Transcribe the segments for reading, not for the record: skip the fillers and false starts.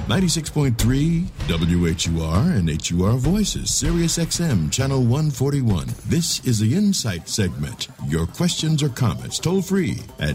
96.3 WHUR and HUR Voices, Sirius XM, Channel 141. This is the Insight segment. Your questions or comments toll free at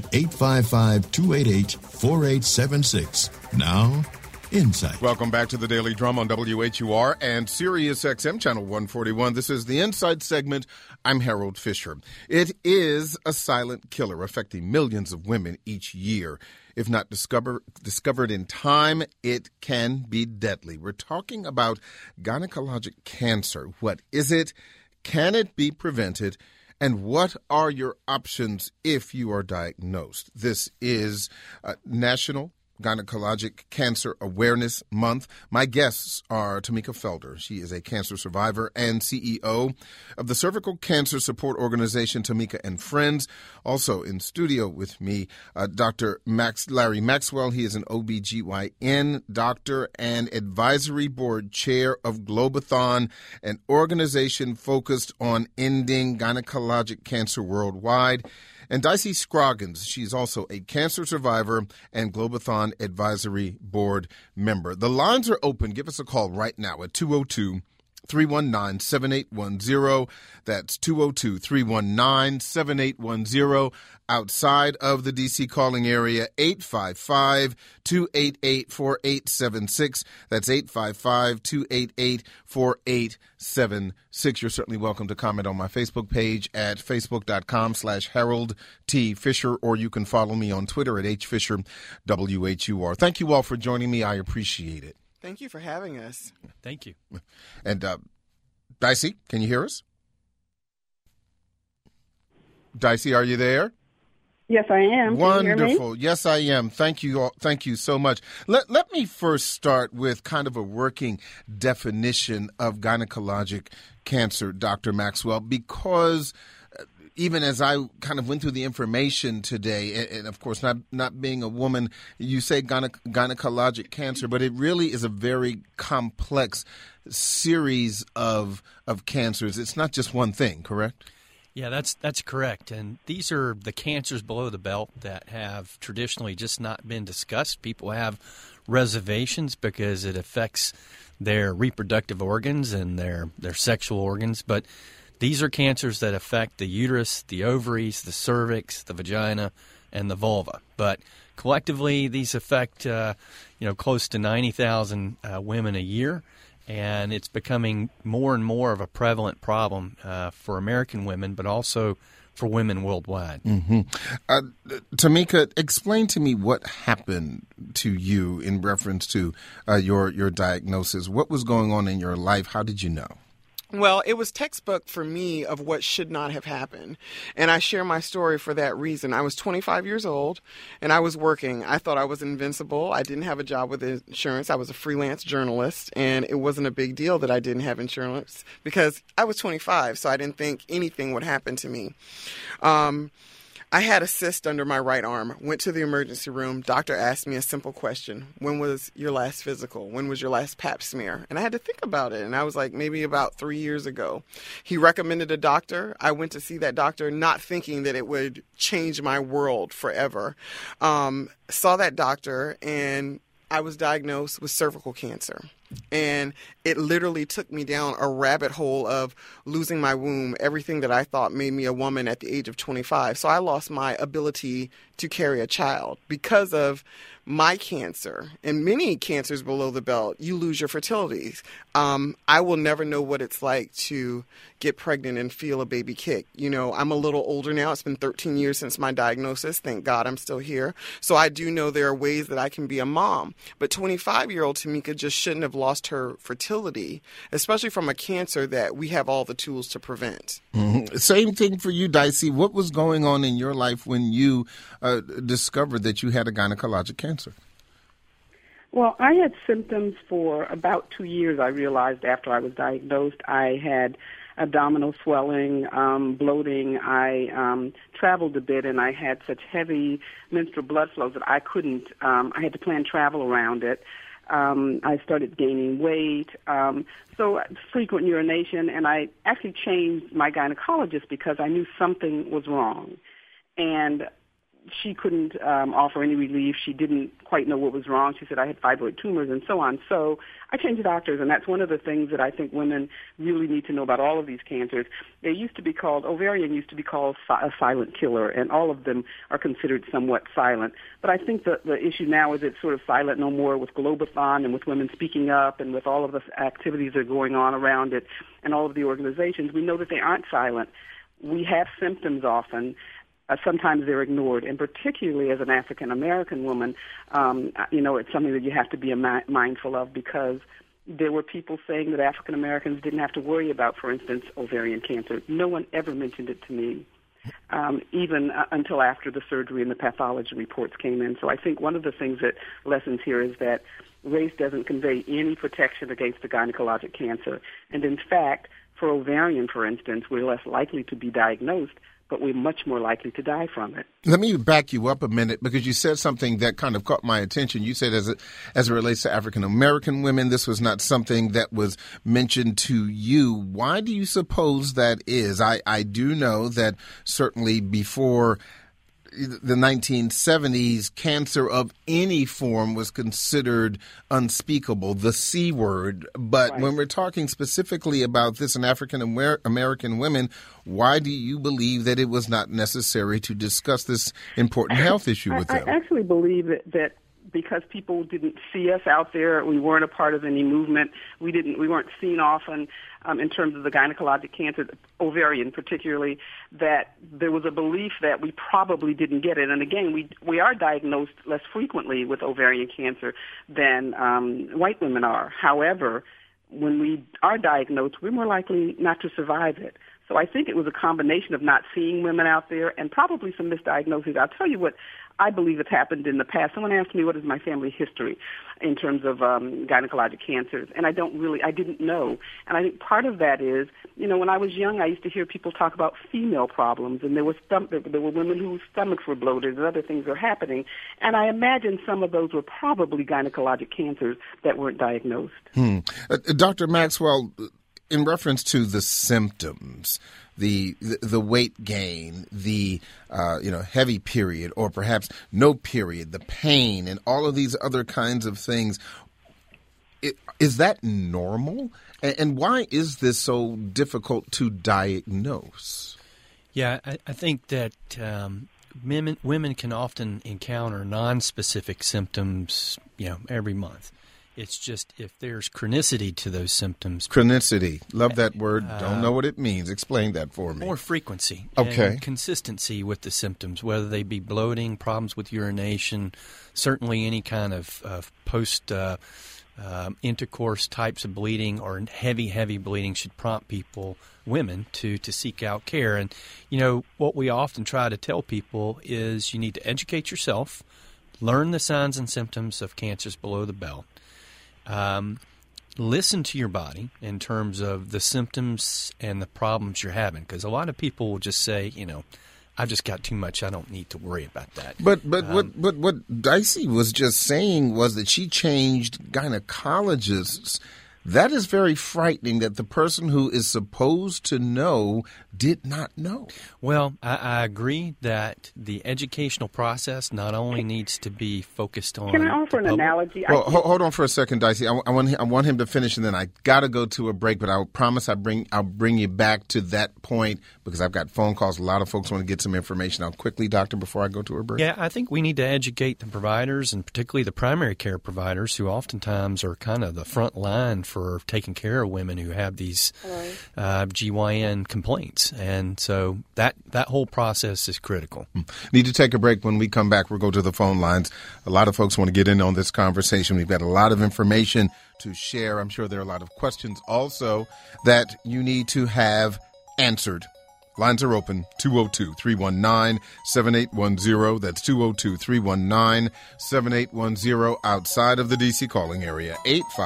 855-288-4876. Now, Insight. Welcome back to the Daily Drum on WHUR and Sirius XM, Channel 141. This is the Insight segment. I'm Harold Fisher. It is a silent killer affecting millions of women each year. If not discovered in time, it can be deadly. We're talking about gynecologic cancer. What is it? Can it be prevented? And what are your options if you are diagnosed? This is National Gynecologic Cancer Awareness Month. My guests are Tamika Felder. She is a cancer survivor and CEO of the cervical cancer support organization Tamika and Friends. Also in studio with me, Dr. Larry Maxwell. He is an OBGYN doctor and advisory board chair of Globathon, an organization focused on ending gynecologic cancer worldwide. And Dicey Scroggins, she's also a cancer survivor and Globathon Advisory Board member. The lines are open. Give us a call right now at 202-319-7810. That's 202-319-7810. Outside of the D.C. calling area, 855-288-4876. That's 855-288-4876. You're certainly welcome to comment on my Facebook page at facebook.com/Harold T. Fisher, or you can follow me on Twitter at HFisherWHUR. Thank you all for joining me. I appreciate it. Thank you for having us. Thank you. And Dicey, can you hear us? Dicey, are you there? Yes, I am. Can you hear me? Wonderful. Yes, I am. Thank you all. Thank you so much. Let me first start with kind of a working definition of gynecologic cancer, Dr. Maxwell, because even as I kind of went through the information today, and of course, not being a woman, you say gynecologic cancer, but it really is a very complex series of cancers. It's not just one thing, correct? Yeah, that's correct. And these are the cancers below the belt that have traditionally just not been discussed. People have reservations because it affects their reproductive organs and their sexual organs. But these are cancers that affect the uterus, the ovaries, the cervix, the vagina, and the vulva. But collectively, these affect close to 90,000 women a year. And it's becoming more and more of a prevalent problem for American women, but also for women worldwide. Mm-hmm. Tamika, explain to me what happened to you in reference to your diagnosis. What was going on in your life? How did you know? Well, it was textbook for me of what should not have happened. And I share my story for that reason. I was 25 years old and I was working. I thought I was invincible. I didn't have a job with insurance. I was a freelance journalist, and it wasn't a big deal that I didn't have insurance because I was 25, so I didn't think anything would happen to me. I had a cyst under my right arm, went to the emergency room. Doctor asked me a simple question. When was your last physical? When was your last pap smear? And I had to think about it. And I was like, maybe about 3 years ago. He recommended a doctor. I went to see that doctor not thinking that it would change my world forever. Saw that doctor, and I was diagnosed with cervical cancer. And it literally took me down a rabbit hole of losing my womb, everything that I thought made me a woman at the age of 25. So I lost my ability to carry a child because of my cancer. And many cancers below the belt, you lose your fertility. I will never know what it's like to get pregnant and feel a baby kick. You know, I'm a little older now. It's been 13 years since my diagnosis. Thank God I'm still here. So I do know there are ways that I can be a mom. But 25-year-old Tamika just shouldn't have lost her fertility, especially from a cancer that we have all the tools to prevent. Mm-hmm. Same thing for you, Dicey. What was going on in your life when you discovered that you had a gynecologic cancer? Well, I had symptoms for about 2 years. I realized after I was diagnosed I had abdominal swelling, bloating. I traveled a bit, and I had such heavy menstrual blood flows that I couldn't, I had to plan travel around it. I started gaining weight, so frequent urination, and I actually changed my gynecologist because I knew something was wrong. And she couldn't offer any relief. She didn't quite know what was wrong. She said, I had fibroid tumors and so on. So I changed doctors, and that's one of the things that I think women really need to know about all of these cancers. They used to be called, ovarian used to be called a silent killer, and all of them are considered somewhat silent. But I think the issue now is it's sort of silent no more with Globathon and with women speaking up and with all of the activities that are going on around it and all of the organizations. We know that they aren't silent. We have symptoms often. Sometimes they're ignored, and particularly as an African-American woman, it's something that you have to be mindful of, because there were people saying that African-Americans didn't have to worry about, for instance, ovarian cancer. No one ever mentioned it to me, even until after the surgery and the pathology reports came in. So I think one of the things that lessons here is that race doesn't convey any protection against the gynecologic cancer. And in fact, for ovarian, for instance, we're less likely to be diagnosed, but we're much more likely to die from it. Let me back you up a minute, because you said something that kind of caught my attention. You said as it relates to African-American women, this was not something that was mentioned to you. Why do you suppose that is? I do know that certainly before the 1970s, cancer of any form was considered unspeakable, the C word. But right. When we're talking specifically about this in African American women, why do you believe that it was not necessary to discuss this important health issue with them? I actually believe that because people didn't see us out there, we weren't a part of any movement. We weren't seen often in terms of the gynecologic cancer, ovarian particularly, that there was a belief that we probably didn't get it. And again, we are diagnosed less frequently with ovarian cancer than white women are. However, when we are diagnosed, we're more likely not to survive it. So I think it was a combination of not seeing women out there and probably some misdiagnoses. I'll tell you what I believe has happened in the past. Someone asked me what is my family history in terms of gynecologic cancers, and I didn't know. And I think part of that is, when I was young, I used to hear people talk about female problems, and there were women whose stomachs were bloated and other things were happening. And I imagine some of those were probably gynecologic cancers that weren't diagnosed. Dr. Maxwell, in reference to the symptoms, the weight gain, the heavy period, or perhaps no period, the pain, and all of these other kinds of things, is that normal? And why is this so difficult to diagnose? Yeah, I think that women can often encounter nonspecific symptoms, every month. It's just if there's chronicity to those symptoms. Chronicity. Love that word. Don't know what it means. Explain that for me. More frequency. Okay. And consistency with the symptoms, whether they be bloating, problems with urination, certainly any kind of post intercourse types of bleeding or heavy bleeding should prompt women to seek out care. And, what we often try to tell people is you need to educate yourself, learn the signs and symptoms of cancers below the belt. Listen to your body in terms of the symptoms and the problems you're having, because a lot of people will just say, I've just got too much. I don't need to worry about that. But what Dicey was just saying was that she changed gynecologists. That is very frightening that the person who is supposed to know did not know. Well, I agree that the educational process not only needs to be focused on... Can I offer an analogy? Well, hold on for a second, Dicey. I want him to finish, and then I got to go to a break, but I promise I'll bring you back to that point, because I've got phone calls. A lot of folks want to get some information out quickly, Doctor, before I go to a break. Yeah, I think we need to educate the providers, and particularly the primary care providers, who oftentimes are kind of the front line for taking care of women who have these GYN complaints. And so that whole process is critical. Need to take a break. When we come back, we'll go to the phone lines. A lot of folks want to get in on this conversation. We've got a lot of information to share. I'm sure there are a lot of questions also that you need to have answered. Lines are open, 202-319-7810. That's 202-319-7810 outside of the D.C. calling area,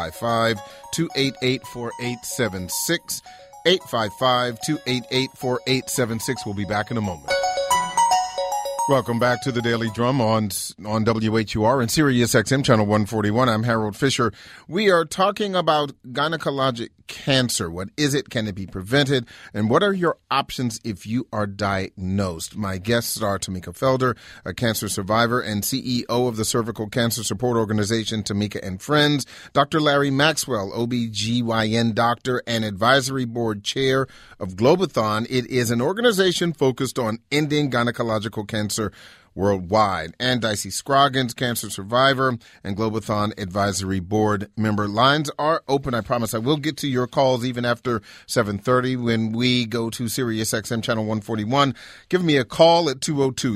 855-288-4876, 855-288-4876. We'll be back in a moment. Welcome back to the Daily Drum on WHUR and Sirius XM Channel 141. I'm Harold Fisher. We are talking about gynecologic cancer. What is it? Can it be prevented? And what are your options if you are diagnosed? My guests are Tamika Felder, a cancer survivor and CEO of the Cervical Cancer Support Organization, Tamika and Friends, Dr. Larry Maxwell, OBGYN doctor and advisory board chair of Globathon. It is an organization focused on ending gynecological cancer worldwide. And Dicey Scroggins, cancer survivor and Globathon advisory board member. Lines are open. I promise I will get to your calls even after 7:30 when we go to Sirius XM Channel 141. Give me a call at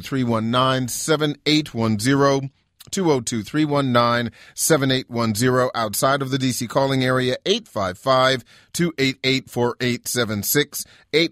202-319-7810. 202-319-7810. Outside of the D.C. calling area, 855-288-4876,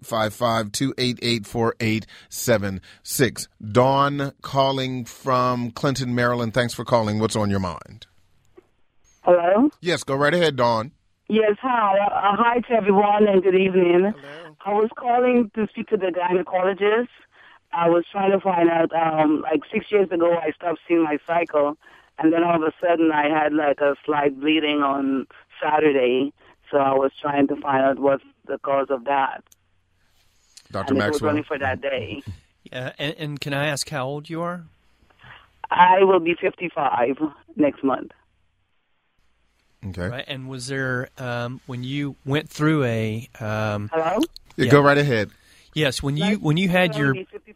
855-288-4876. Dawn calling from Clinton, Maryland. Thanks for calling. What's on your mind? Hello? Yes, go right ahead, Dawn. Yes, hi. Hi to everyone and good evening. Hello. I was calling to speak to the gynecologist. I was trying to find out, 6 years ago, I stopped seeing my cycle, and then all of a sudden I had like a slight bleeding on Saturday, so I was trying to find out what's the cause of that. Dr. And Maxwell. it was only for that day. Yeah, and can I ask how old you are? I will be 55 next month. Okay. Right, and was there, when you went through a... Hello? Yeah, go right ahead. Yes, when you had your...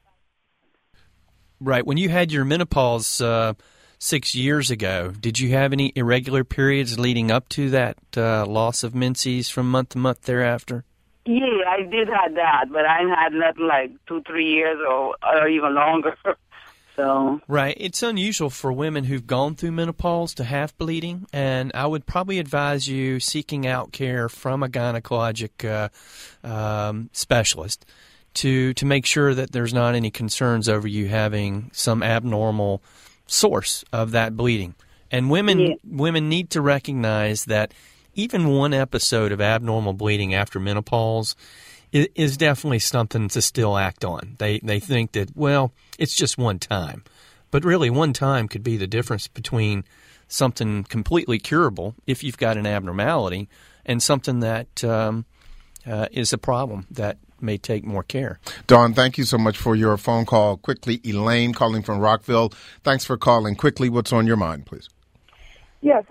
Right, when you had your menopause 6 years ago, did you have any irregular periods leading up to that loss of menses from month to month thereafter? Yeah, I did have that, but I had nothing like 2-3 years or even longer. So right, it's unusual for women who've gone through menopause to have bleeding, and I would probably advise you seeking out care from a gynecologic specialist to make sure that there's not any concerns over you having some abnormal source of that bleeding. And women need to recognize that even one episode of abnormal bleeding after menopause is definitely something to still act on. They think that, well, it's just one time. But really, one time could be the difference between something completely curable, if you've got an abnormality, and something that is a problem that may take more care. Dawn, thank you so much for your phone call. Quickly, Elaine calling from Rockville. Thanks for calling. Quickly, what's on your mind, please? Yes,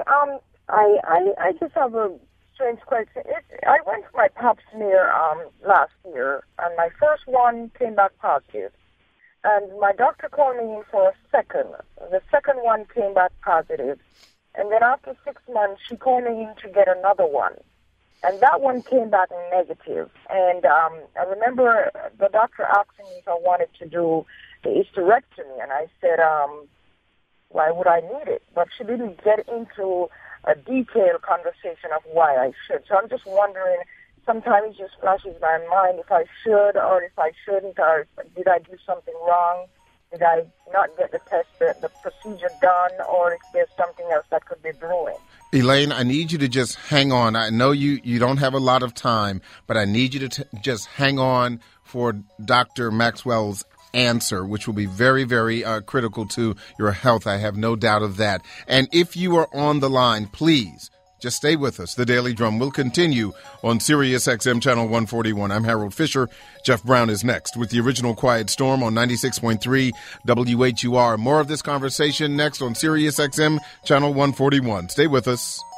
I just have a strange question. I went for my pap smear last year, and my first one came back positive. And my doctor called me in for a second. The second one came back positive. And then after 6 months, she called me in to get another one. And that one came back negative. And I remember the doctor asking me if I wanted to do the hysterectomy. And I said, why would I need it? But she didn't get into a detailed conversation of why I should. So I'm just wondering, sometimes it just flashes my mind if I should or if I shouldn't, or did I do something wrong? Did I not get the test, the procedure done, or if there's something else that could be brewing? Elaine, I need you to just hang on. I know you don't have a lot of time, but I need you to just hang on for Dr. Maxwell's answer, which will be very, very critical to your health. I have no doubt of that. And if you are on the line, please just stay with us. The Daily Drum will continue on Sirius XM Channel 141. I'm Harold Fisher. Jeff Brown is next with the original Quiet Storm on 96.3 WHUR. More of this conversation next on Sirius XM Channel 141. Stay with us.